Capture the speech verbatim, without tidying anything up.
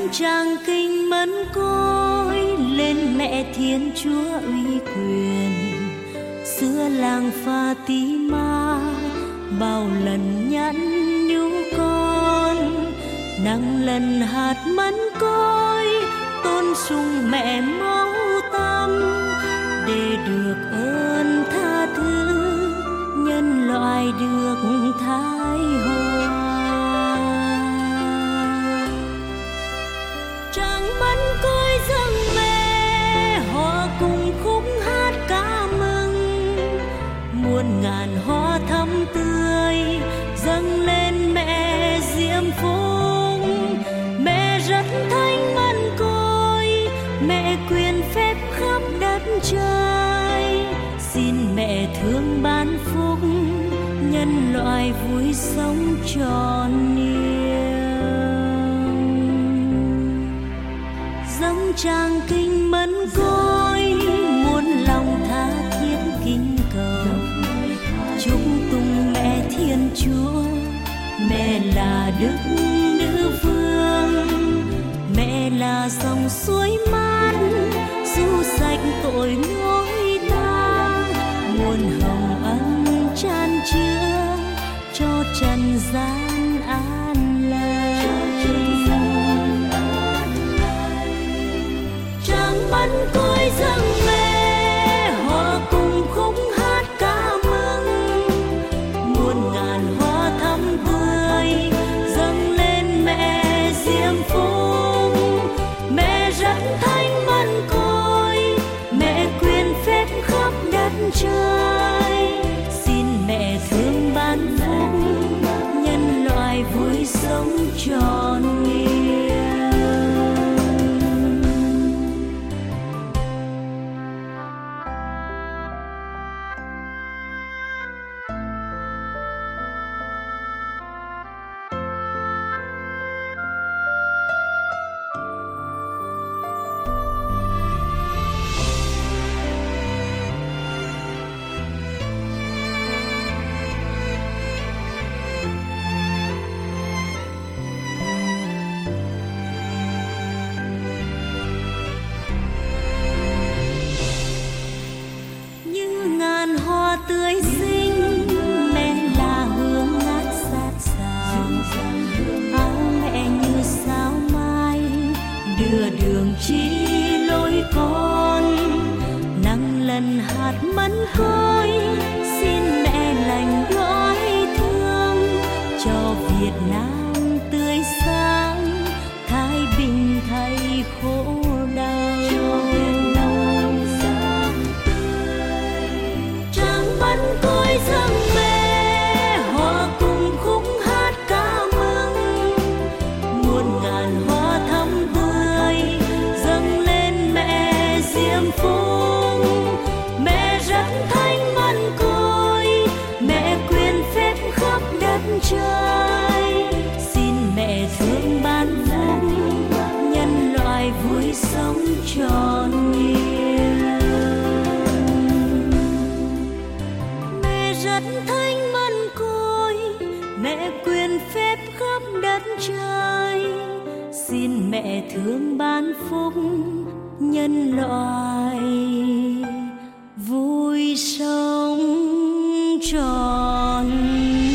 dâng tràng kinh mân côi lên mẹ Thiên Chúa uy quyền. Xưa làng Fatima bao lần nhắn nhủ con, nắng lần hạt mân côi tôn sùng mẹ máu tâm, để được ơn tha thứ nhân loại được thái hòa. Tràng mân côi dâng mẹ họ cùng khúc hát ca mừng, muôn ngàn hoa thắm tươi dâng lên mẹ diệm phúc. Mẹ rất thanh mân côi, mẹ quyền phép khắp đất trời, xin mẹ thương ban phúc nhân loại vui sống tròn niềm. Dâng tràng kinh mân côi muôn lòng tha thiết kính cầu, chúc tùng mẹ Thiên Chúa. Mẹ là đức nữ vương, mẹ là dòng suối mát du sạch tội lỗi ta, muôn hồng ân chan chứa cho trần gian an lành. Tràng mân côi dâng mẹ họ cùng khúc hát ca mừng, muôn ngàn hoa thắm tươi dâng lên mẹ diệm phúc. Mẹ rất thanh mân côi, mẹ quyền phép khắp đất trời, xin mẹ thương ban phúc nhân loại vui sống tròn niềm. Tươi xinh mẹ là hương ngát sát sào, áo mẹ như sao mai đưa đường chỉ lối con. Nắng lần hạt mân côi xin mẹ lành đói thương, cho Việt Nam tươi sáng thái bình thay khổ đau. Mân côi dâng mẹ họ cùng khúc hát ca mừng, muôn ngàn hoa thắm tươi dâng lên mẹ diệm phúc. Mẹ rất thanh mân côi, mẹ quyền phép khắp đất trời, xin mẹ thương ban phúc nhân loại vui sống tròn niềm. Rất thanh mân côi, mẹ quyền phép khắp đất trời, xin mẹ thương ban phúc nhân loại vui sống tròn